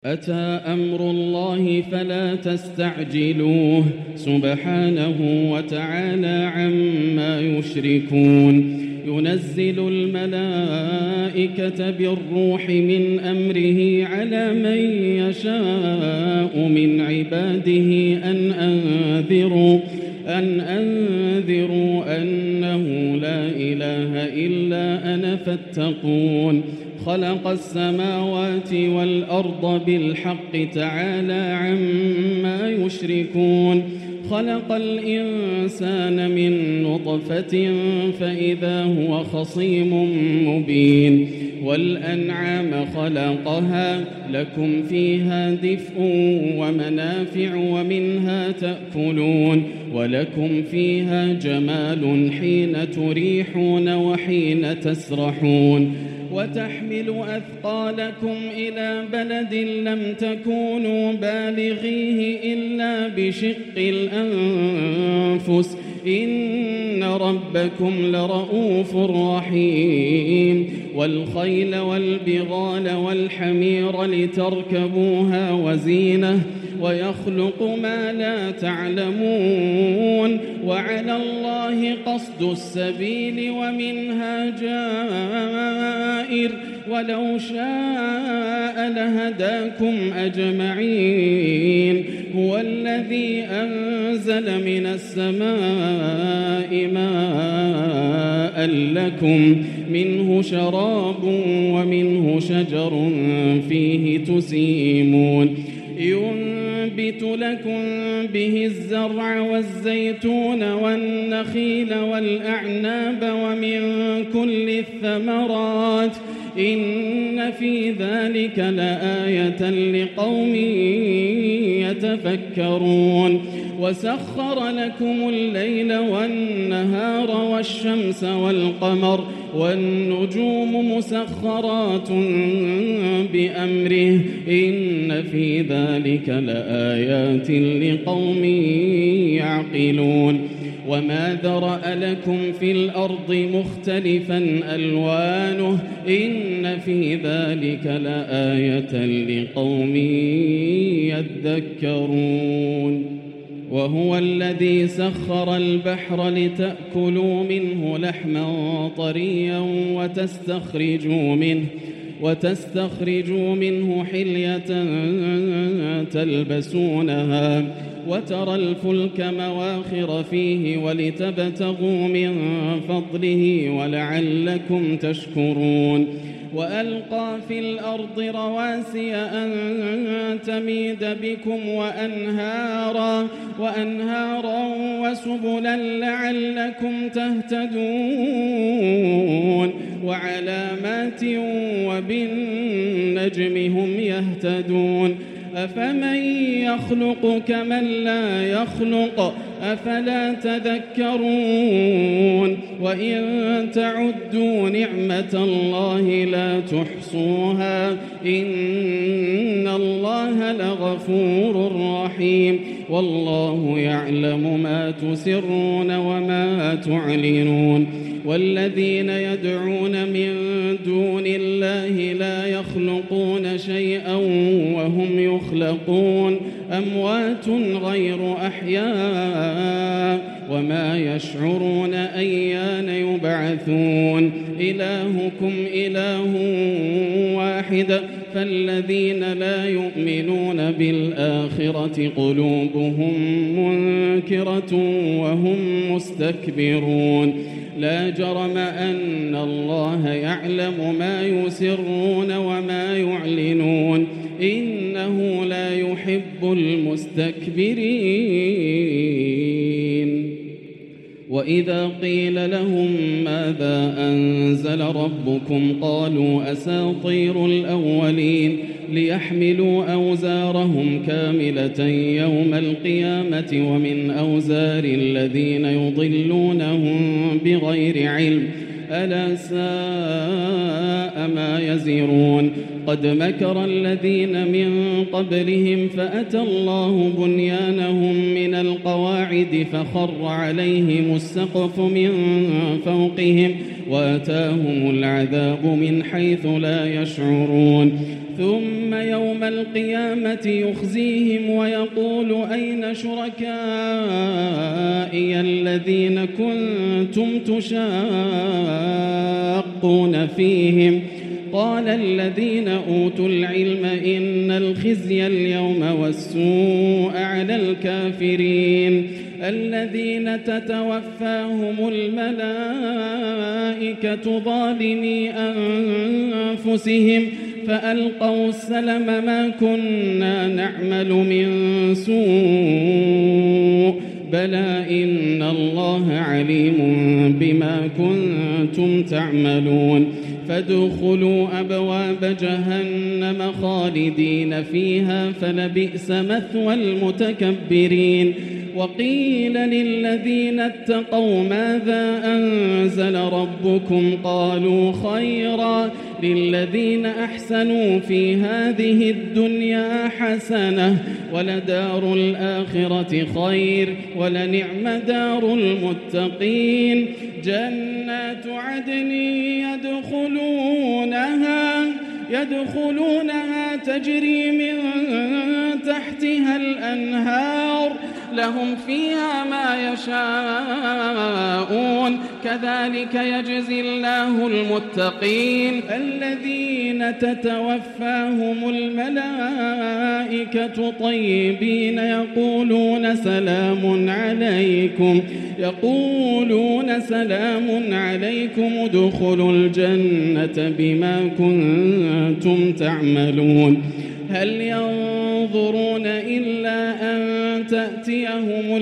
أتى أمر الله فلا تستعجلوه سبحانه وتعالى عما يشركون ينزل الملائكة بالروح من أمره على من يشاء من عباده أن أنذروا أنه لا إله إلا أنا فاتقون خلق السماوات والأرض بالحق تعالى عما يشركون خلق الإنسان من نطفة فإذا هو خصيم مبين والأنعام خلقها لكم فيها دفء ومنافع ومنها تأكلون ولكم فيها جمال حين تريحون وحين تسرحون وتحمل أثقالكم إلى بلد لم تكونوا بالغيه إلا بشق الأنفس إن ربكم لرؤوف رحيم والخيل والبغال والحمير لتركبوها وزينة ويخلق ما لا تعلمون وعلى الله قصد السبيل ومنها جائر ولو شاء لهداكم أجمعين هو الذي أنزل من السماء ماء لكم منه شراب ومنه شجر فيه تسيمون ينبت لكم به الزرع والزيتون والنخيل والأعناب ومن كل الثمرات إن في ذلك لآية لقوم يتفكرون وسخر لكم الليل والنهار والشمس والقمر والنجوم مسخرات بأمره إن في ذلك لآيات لقوم يعقلون وما ذرأ لكم في الأرض مختلفا ألوانه إن في ذلك لآية لقوم يذكرون وهو الذي سخر البحر لتأكلوا منه لحما طريا وتستخرجوا منه حلية تلبسونها وترى الفلك مواخر فيه ولتبتغوا من فضله ولعلكم تشكرون وألقى في الأرض رواسي أن تميد بكم وأنهارا وسبلا لعلكم تهتدون وعلامات وبالنجم هم يهتدون أفمن يخلق كمن لا يخلق أفلا تذكرون وإن تعدوا نعمة الله لا تحصوها إن الله لغفور رحيم والله يعلم ما تسرون وما تعلنون والذين يدعون من دون الله لا يخلقون شيئا وهم يخلقون أموات غير أحياء وما يشعرون أيان يبعثون إلهكم إله واحد فالذين لا يؤمنون بالآخرة قلوبهم منكرة وهم مستكبرون لا جرم أن الله يعلم ما يسرون وما يعلنون إنه لا يحب المستكبرين وإذا قيل لهم ماذا أنزل ربكم قالوا أساطير الأولين ليحملوا أوزارهم كاملة يوم القيامة ومن أوزار الذين يضلونهم بغير علم ألا ساء ما يزرون قد مكر الذين من قبلهم فأتى الله بنيانهم من القواعد فخر عليهم السقف من فوقهم وآتاهم العذاب من حيث لا يشعرون ثم يوم القيامة يخزيهم ويقول أين شركائي الذين كنتم تشاقون فيهم قال الذين أوتوا العلم إن الخزي اليوم والسوء على الكافرين الذين تتوفاهم الملائكة ظالمي أنفسهم فألقوا السلم ما كنا نعمل من سوء بلى إن الله عليم بما كنتم تعملون فادخلوا أبواب جهنم خالدين فيها فلبئس مثوى المتكبرين وقيل للذين اتقوا ماذا أنزل ربكم قالوا خيرا للذين أحسنوا في هذه الدنيا حسنة ولدار الآخرة خير ولنعم دار المتقين جنات عدن يدخلونها تجري من تحتها الأنهار لهم فيها ما يشاءون كذلك يجزي الله المتقين الذين تتوفاهم الملائكة طيبين يقولون سلام عليكم ادخلوا الجنة بما كنتم تعملون هل ينظرون إلا أن تأتيهم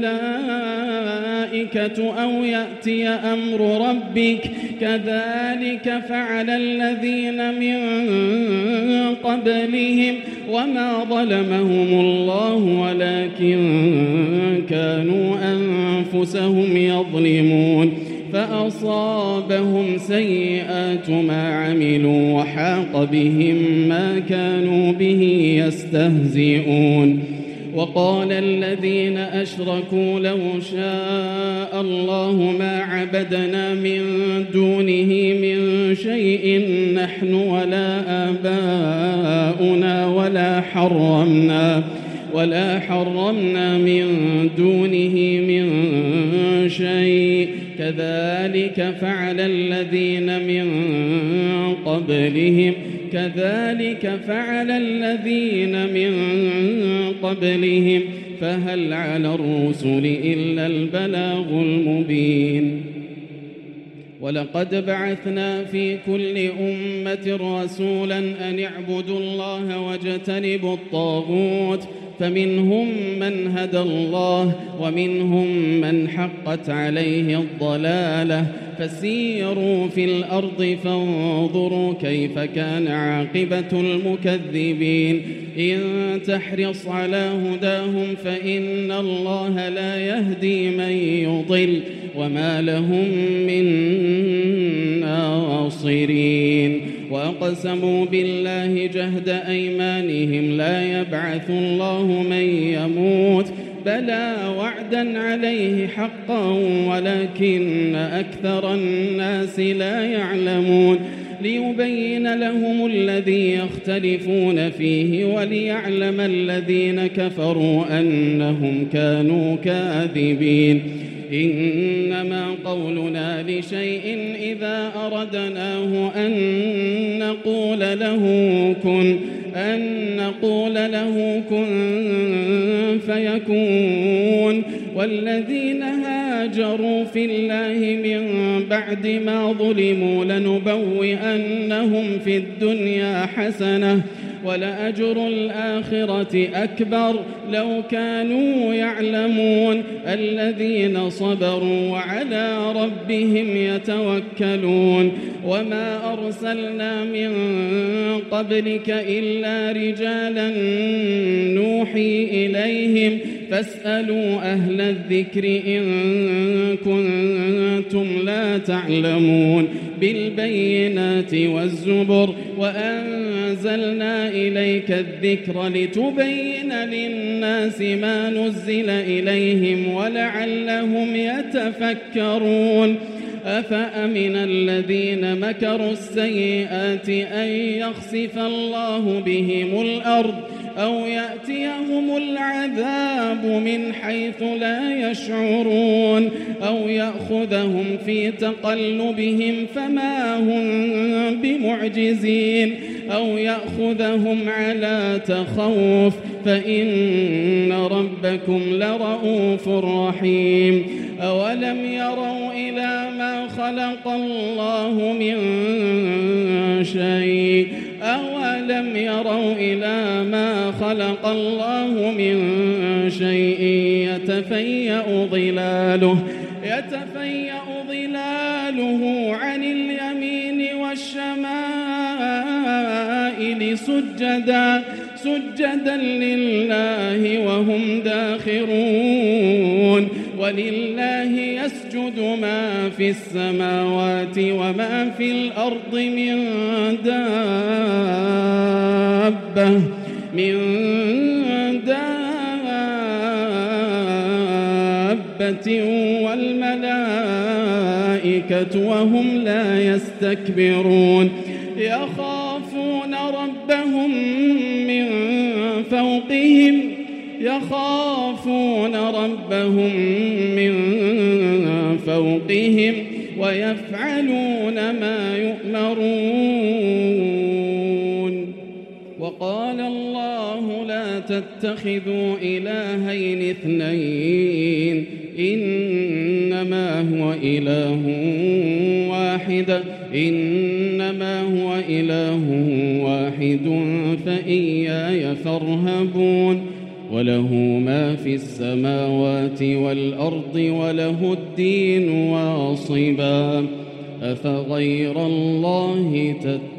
الملائكة أو يأتي أمر ربك كذلك فعل الذين من قبلهم وما ظلمهم الله ولكن كانوا أنفسهم يظلمون فأصابهم سيئات ما عملوا وحاق بهم ما كانوا به يستهزئون وقال الذين أشركوا لو شاء الله ما عبدنا من دونه من شيء نحن ولا آباؤنا ولا حرمنا من دونه من شيء كذلك فعل الذين من قبلهم فهل على الرسل إلا البلاغ المبين ولقد بعثنا في كل أمة رسولا أن اعبدوا الله واجتنبوا الطاغوت فمنهم من هدى الله ومنهم من حقت عليه الضلالة فسيروا في الأرض فانظروا كيف كان عاقبة المكذبين إن تحرص على هداهم فإن الله لا يهدي من يضل وما لهم من ناصرين وأقسموا بالله جهد أيمانهم لا يبعث الله من يموت بلى وعدا عليه حقا ولكن أكثر الناس لا يعلمون ليبين لهم الذي يختلفون فيه وليعلم الذين كفروا أنهم كانوا كاذبين إنما قولنا لشيء إذا أردناه أن نقول له كن فيكون والذين هاجروا في الله من بعد ما ظلموا لنبوئنهم في الدنيا حسنة ولأجر الآخرة أكبر لو كانوا يعلمون الذين صبروا وعلى ربهم يتوكلون وما أرسلنا من قبلك إلا رجالا نوحي إليهم فاسألوا أهل الذكر إن كنتم لا تعلمون بالبينات والزبر وأنزلنا إليك الذكر لتبين للناس ما نزل إليهم ولعلهم يتفكرون أفأمن الذين مكروا السيئات أن يخسف الله بهم الأرض أو يأتيهم العذاب من حيث لا يشعرون أو يأخذهم في تقلبهم فما هم بمعجزين أو يأخذهم على تخوف فإن ربكم لرؤوف رحيم أولم يروا إلى ما خلق الله من شيء أولم يروا إلى ما خلق الله من شيء يتفيأ ظلاله عن اليمين والشمائل سجدا لله وهم داخرون ولله يسجد ما في السماوات وما في الأرض من دابة والملائكة وهم لا يستكبرون يخافون ربهم من فوقهم ويفعلون ما يؤمرون وقال الله لا تتخذوا إلهين اثنين إنما هو إله واحد فإياي فارهبون وله ما في السماوات والأرض وله الدين واصبا أفغير الله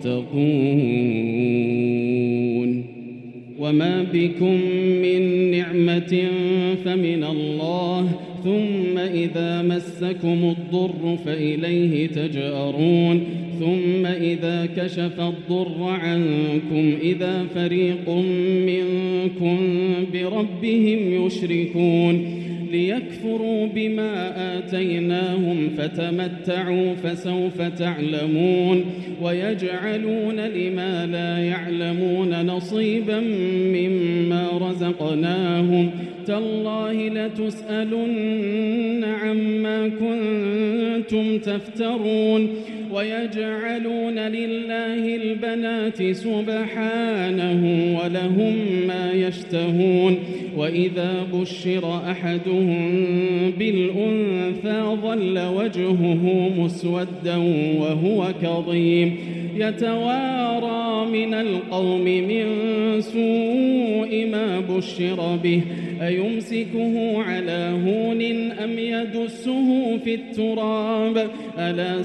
تتقون وما بكم من نعمة فمن الله ثم إذا مسكم الضر فإليه تجأرون ثم إذا كشف الضر عنكم إذا فريق منكم بربهم يشركون ليكفروا بما آتيناهم فتمتعوا فسوف تعلمون ويجعلون لما لا يعلمون نصيبا مما رزقناهم تالله لتسألن عما كنتم تفترون ويجعلون لله البنات سبحانه ولهم ما يشتهون وإذا بشر أحدهم بالأنثى ظل وجهه مسودا وهو كظيم يتوارى من القوم من سوء ما بشر به أيمسكه على هون أم يدسه في التراب ألا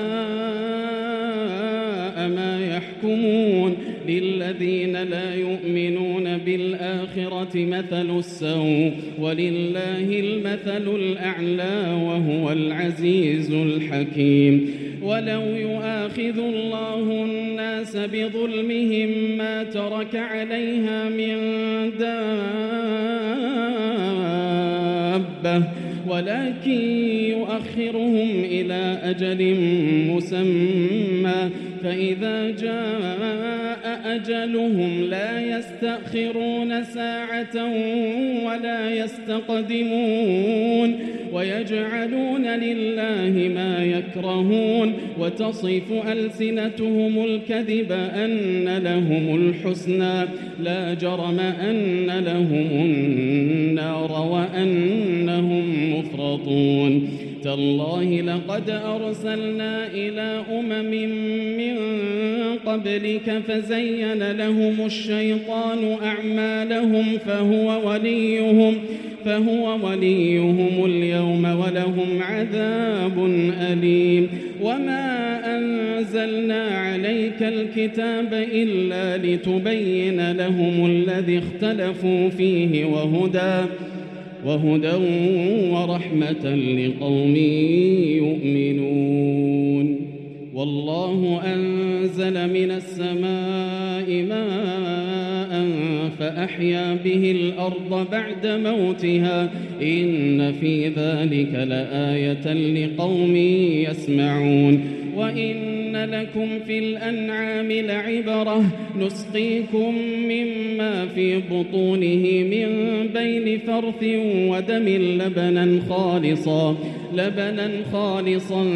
ساء ما يحكمون للذين لا يؤمنون بالآخرة مثل السوء ولله المثل الأعلى وهو العزيز الحكيم ولو يؤاخذ الله الناس بظلمهم ما ترك عليها من دابة ولكن يؤخرهم إلى أجل مسمى فإذا جاء أجلهم لا يستأخرون ساعة ولا يستقدمون ويجعلون لله ما يكرهون وتصف ألسنتهم الكذب أن لهم الحسنى لا جرم أن لهم النار وأنهم مفرطون تالله لقد أرسلنا إلى من قبلك فزين لهم الشيطان أعمالهم فهو وليهم اليوم ولهم عذاب أليم وما أنزلنا عليك الكتاب إلا لتبين لهم الذي اختلفوا فيه وهدى ورحمة لقوم يؤمنون والله أنزل من السماء ماء فأحيا به الأرض بعد موتها إن في ذلك لآية لقوم يسمعون وإن لكم في الأنعام لعبرة نسقيكم مما في بطونه من بين فرث ودم لبنا خالصا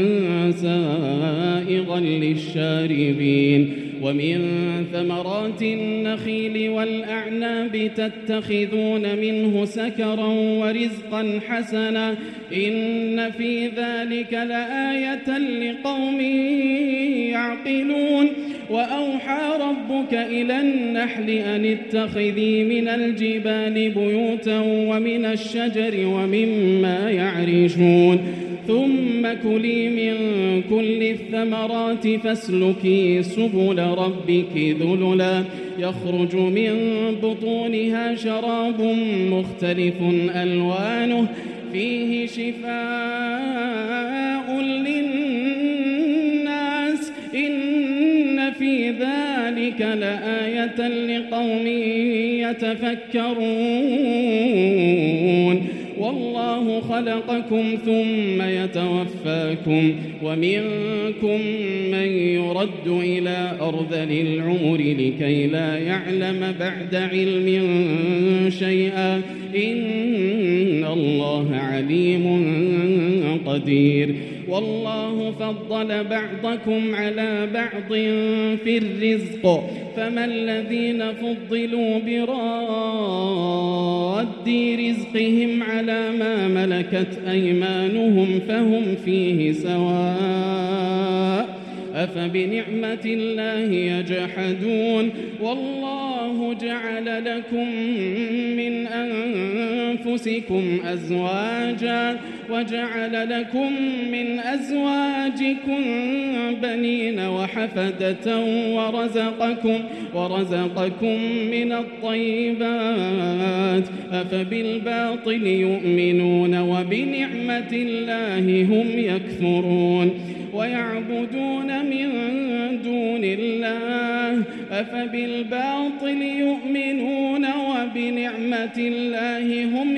سائغا للشاربين ومن ثمرات النخيل والأعناب تتخذون منه سكرا ورزقا حسنا إن في ذلك لآية لقوم يعقلون وأوحى ربك إلى النحل أن اتخذي من الجبال بيوتا ومن الشجر ومما يعرشون ثم كلي من كل الثمرات فاسلكي سبل ربك ذللا يخرج من بطونها شراب مختلف ألوانه فيه شفاء للناس إن في ذلك لآية لقوم يتفكرون والله خلقكم ثم يتوفاكم ومنكم من يرد إلى أرذل العمر لكي لا يعلم بعد علم شيئا إن الله عليم قدير والله فضل بعضكم على بعض في الرزق فما الذين فضلوا براد رزقهم على ما ملكت أيمانهم فهم فيه سواء أفبنعمة الله يجحدون والله جعل لكم من أنفسكم أزواجا وجعل لكم من أزواجكم بنين وحفدة ورزقكم من الطيبات أفبالباطل يؤمنون وبنعمة الله هم يكفرون ويعبدون من دون الله أفبالباطل يؤمنون وبنعمة الله هم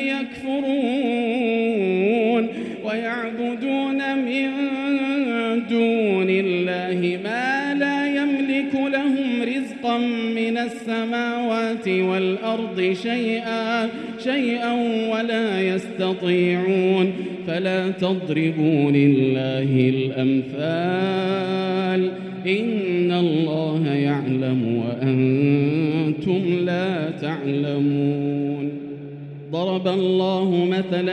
يكفرون ويعبدون من دون الله ما لا يملك لهم رزقا من السماوات والأرض شيئا ولا يستطيعون فلا تضربوا لله الأمثال إن الله يعلم وأنتم لا تعلمون ضرب الله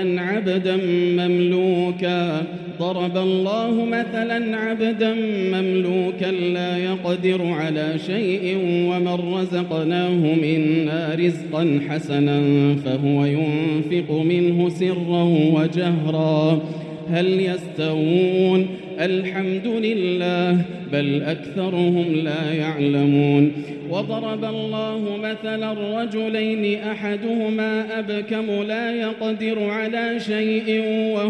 مثلا عبدا مملوكا لا يقدر على شيء ومن رزقناه منا رزقا حسنا فهو ينفق منه سرا وجهرا هل يستوون الحمد لله بل أكثرهم لا يعلمون وضرب الله مثلا رجلين أحدهما أبكم لا يقدر على شيء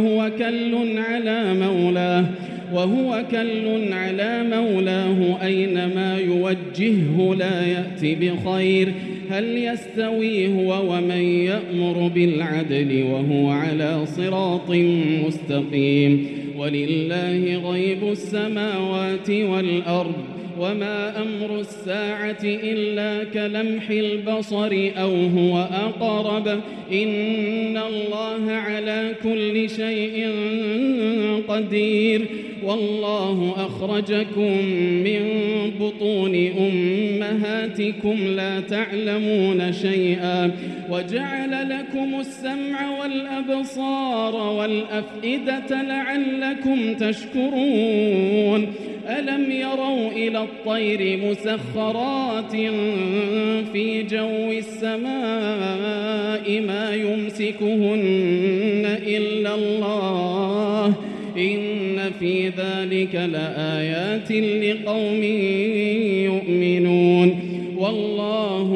وهو كل على مولاه أينما يوجهه لا يأتي بخير هل يستوي هو ومن يأمر بالعدل وهو على صراط مستقيم ولله غيب السماوات والأرض وما أمر الساعة إلا كلمح البصر أو هو أقرب إن الله على كل شيء قدير والله أخرجكم من بطون أمهاتكم لا تعلمون شيئا وجعل لكم السمع والأبصار والأفئدة لعلكم تشكرون ألم يروا إلى الطير مسخرات في جو السماء ما يمسكهن إلا الله إن في ذلك لآيات لقوم يؤمنون والله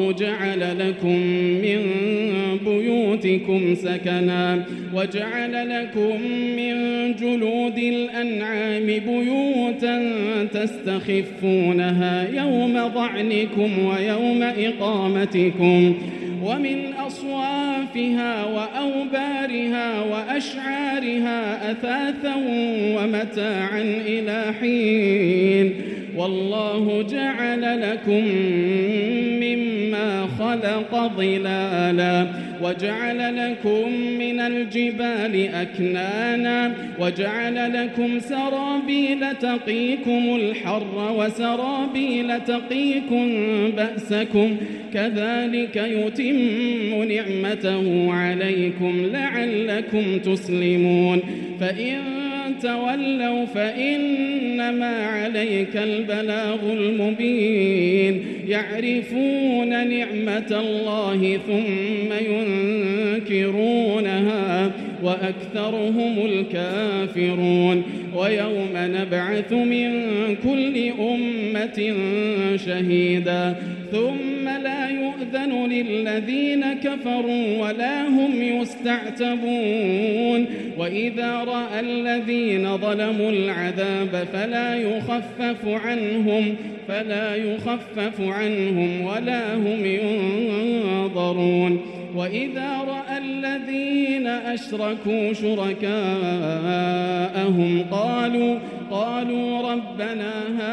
والله جعل لكم من بيوتكم سكنا وجعل لكم من جلود الأنعام بيوتا تستخفونها يوم ظعنكم ويوم إقامتكم ومن أصوافها وأوبارها وأشعارها أثاثا ومتاعا إلى حين والله جعل لكم مما خلق ظلالا وجعل لكم من الجبال أكنانا وجعل لكم سرابيل تقيكم الحر وسرابيل تقيكم بأسكم كذلك يتم نعمته عليكم لعلكم تسلمون فإن تولوا فإنما عليك البلاغ المبين يعرفون نعمة الله ثم ينكرونها وأكثرهم الكافرون ويوم نبعث من كل أمة شهيدا ثم لا يؤذن للذين كفروا ولا هم يستعتبون وإذا رأى الذين ظلموا العذاب فلا يخفف عنهم ولا هم ينظرون وإذا رأى الذين أشركوا شركاءهم قالوا ربنا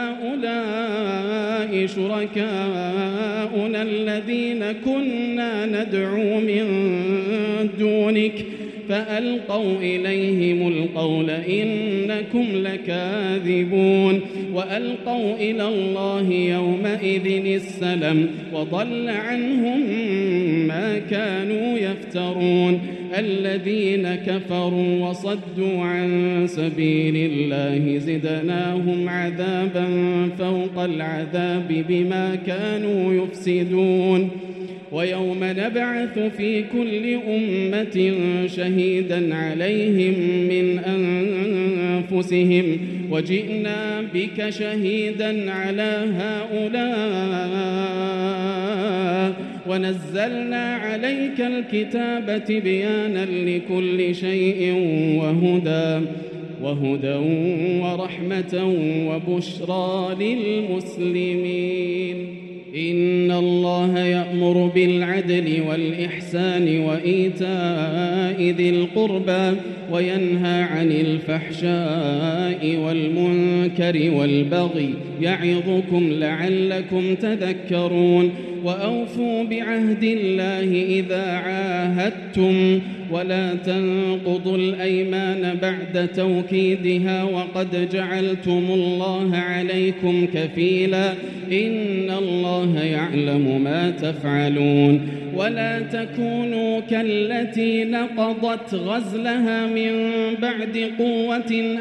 هؤلاء شركاؤنا الذين كنا ندعو من دونك فألقوا إليهم القول إنكم لكاذبون وألقوا إلى الله يومئذ السلم وضل عنهم ما كانوا يفترون الذين كفروا وصدوا عن سبيل الله زدناهم عذابا فوق العذاب بما كانوا يفسدون ويوم نبعث في كل أمة شهيدا عليهم من أنفسهم وجئنا بك شهيدا على هؤلاء ونزلنا عليك الكتاب تبيانا لكل شيء وهدى ورحمة وبشرى للمسلمين إن الله يأمر بالعدل والإحسان وإيتاء ذي القربى وينهى عن الفحشاء والمنكر والبغي يعظكم لعلكم تذكرون وأوفوا بعهد الله إذا عاهدتم ولا تنقضوا الأيمان بعد توكيدها وقد جعلتم الله عليكم كفيلا إن الله يعلم ما تفعلون ولا تكونوا كالتي نقضت غزلها من بعد قوة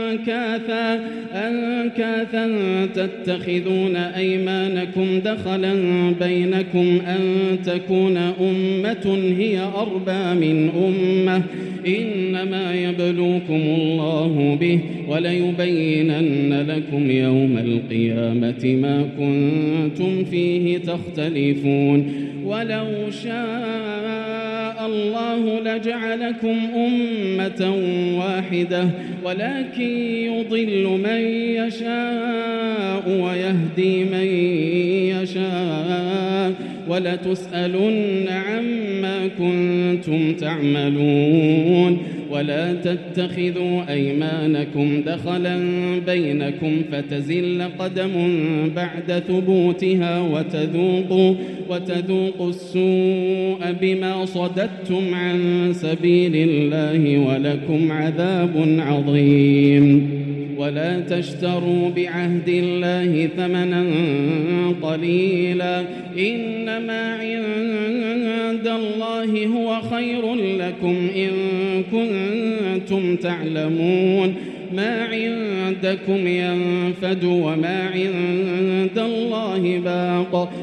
أنكاثا تتخذون أيمانكم دخلا بينكم أن تكون أمة هي أربى من أمة إنما يبلوكم الله به وليبينن لكم يوم القيامة ما كنتم فيه تختلفون ولو شاء الله لجعلكم أمة واحدة ولكن يضل من يشاء ويهدي من يشاء ولتسألن عما كنتم تعملون ولا تتخذوا أيمانكم دخلا بينكم فتزل قدم بعد ثبوتها وتذوقوا السوء بما صددتم عن سبيل الله ولكم عذاب عظيم ولا تشتروا بعهد الله ثمنا قليلا إنما عند الله هو خير لكم إن كنتم تعلمون ما عندكم ينفد وما عند الله باق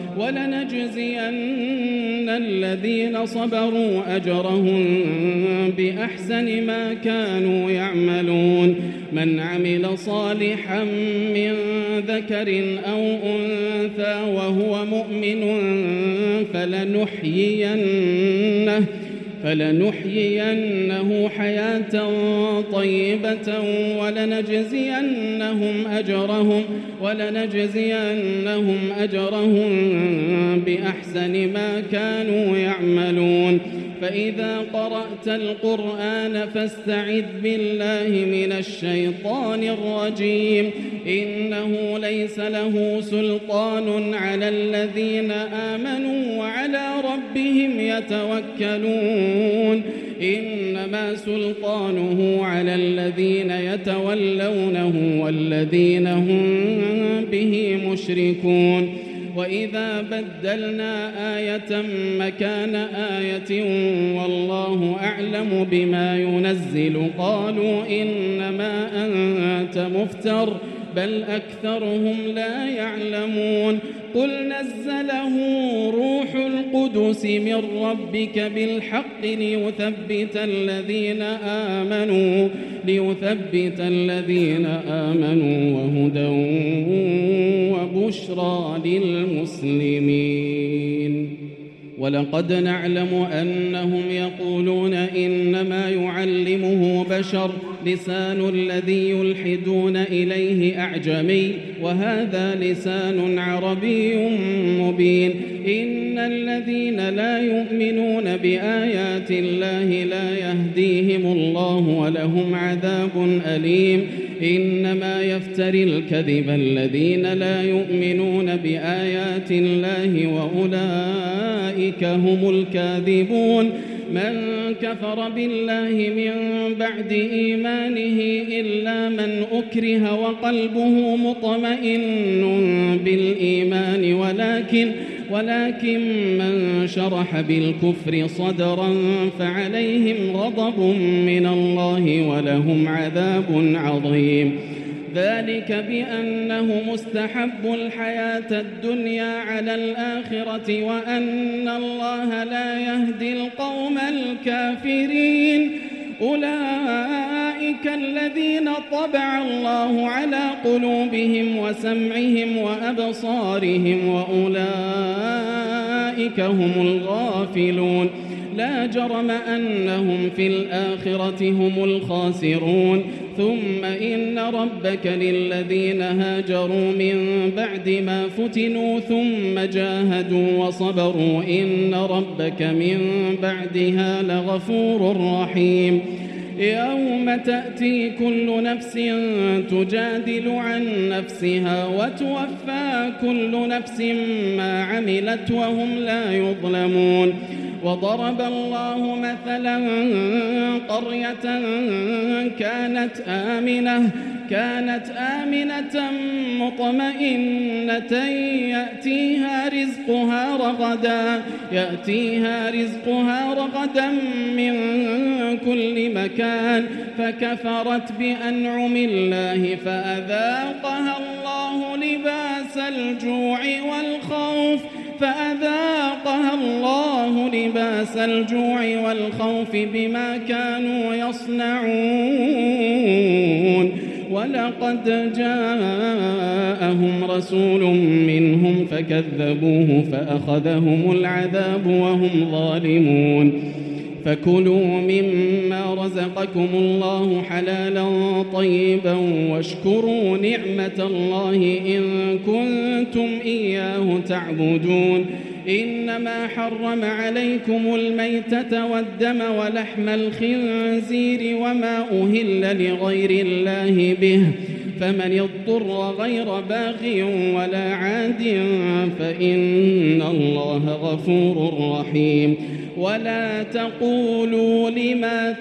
ولنجزين الذين صبروا أجرهم بأحسن ما كانوا يعملون من عمل صالحا من ذكر أو أنثى وهو مؤمن فلنحيينه حياة طيبة ولنجزينهم أجرهم بأحسن ما كانوا يعملون. فإذا قرأت القرآن فاستعذ بالله من الشيطان الرجيم. إنه ليس له سلطان على الذين آمنوا وعلى ربهم يتوكلون. إنما سلطانه على الذين يتولونه والذين هم به مشركون. وإذا بدلنا آية مكان آية والله أعلم بما ينزل قالوا إنما أنت مفتر بل أكثرهم لا يعلمون. قل نزله روح القدس من ربك بالحق ليثبت الذين آمنوا وهدى وبشرى للمسلمين. ولقد نعلم أنهم يقولون إنما يعلمه بشر لسان الذي يلحدون إليه أعجمي وهذا لسان عربي مبين. إن الذين لا يؤمنون بآيات الله لا يهديهم الله ولهم عذاب أليم. إنما يفتري الكذب الذين لا يؤمنون بآيات الله وأولئك هم الكاذبون. من كفر بالله من بعد إيمانه إلا من أكره وقلبه مطمئن بالإيمان ولكن من شرح بالكفر صدرا فعليهم غضب من الله ولهم عذاب عظيم. ذلك بأنه مستحب الحياة الدنيا على الآخرة وأن الله لا يهدي القوم الكافرين. أولئك الذين طبع الله على قلوبهم وسمعهم وأبصارهم وأولئك هم الغافلون. لا جرم أنهم في الآخرة هم الخاسرون. ثم إن ربك للذين هاجروا من بعد ما فتنوا ثم جاهدوا وصبروا إن ربك من بعدها لغفور رحيم. يوم تأتي كل نفس تجادل عن نفسها وتوفى كل نفس ما عملت وهم لا يظلمون. وضرب الله مثلا قرية كانت آمنة مطمئنة يأتيها رزقها رغدا من كل مكان فكفرت بأنعم الله فأذاقها الله لباس الجوع والخوف بما كانوا يصنعون. ولقد جاءهم رسول منهم فكذبوه فأخذهم العذاب وهم ظالمون. فكلوا مما رزقكم الله حلالا طيبا واشكروا نعمة الله إن كنتم إياه تعبدون. إنما حرم عليكم الميتة والدم ولحم الخنزير وما أهل لغير الله به فمن اضطر غير باغ ولا عاد فإن الله غفور رحيم. ولا تقولوا لما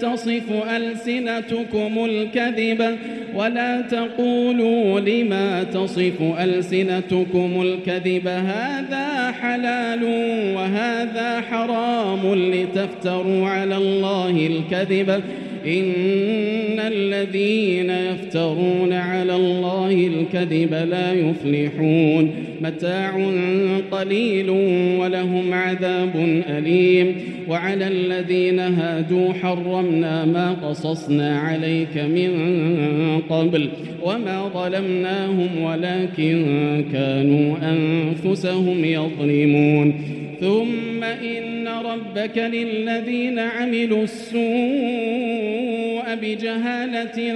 تصف ألسنتكم الكذب هذا حلال وهذا حرام لتفتروا على الله الكذب إن الذين يفترون على الله الكذب لا يفلحون. متاع قليل ولهم عذاب أليم. وعلى الذين هادوا حرمنا ما قصصنا عليك من قبل وما ظلمناهم ولكن كانوا أنفسهم يظلمون. ثم إن ربك للذين عملوا السوء بجهالة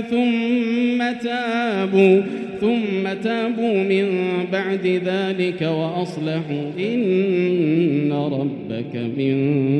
ثم تابوا من بعد ذلك وأصلحوا إن ربك من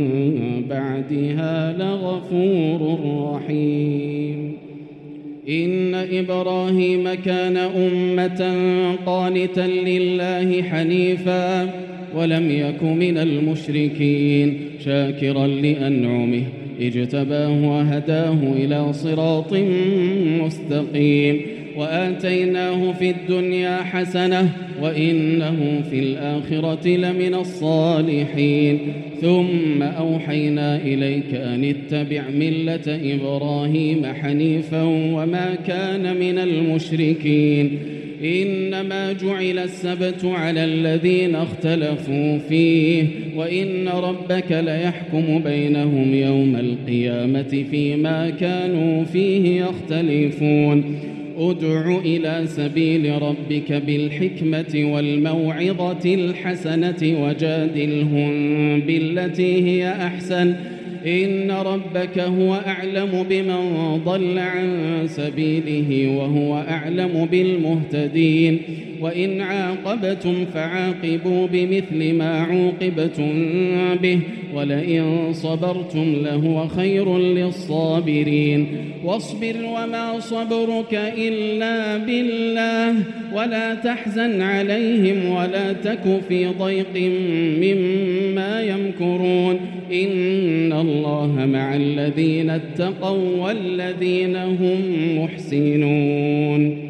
بعدها لغفور رحيم. إن إبراهيم كان أمة قانتا لله حنيفا ولم يك من المشركين شاكرا لأنعمه اجتباه وهداه إلى صراط مستقيم وآتيناه في الدنيا حسنة وإنه في الآخرة لمن الصالحين. ثم أوحينا إليك أن اتبع ملة إبراهيم حنيفا وما كان من المشركين. إنما جعل السبت على الذين اختلفوا فيه وإن ربك ليحكم بينهم يوم القيامة فيما كانوا فيه يختلفون. ادع إلى سبيل ربك بالحكمة والموعظة الحسنة وجادلهم بالتي هي أحسن إن ربك هو أعلم بمن ضل عن سبيله وهو أعلم بالمهتدين. وإن عاقبتم فعاقبوا بمثل ما عوقبتم به ولئن صبرتم لهو خير للصابرين. واصبر وما صبرك إلا بالله ولا تحزن عليهم ولا تك في ضيق مما يمكرون. إن الله مع الذين اتقوا والذين هم محسنون.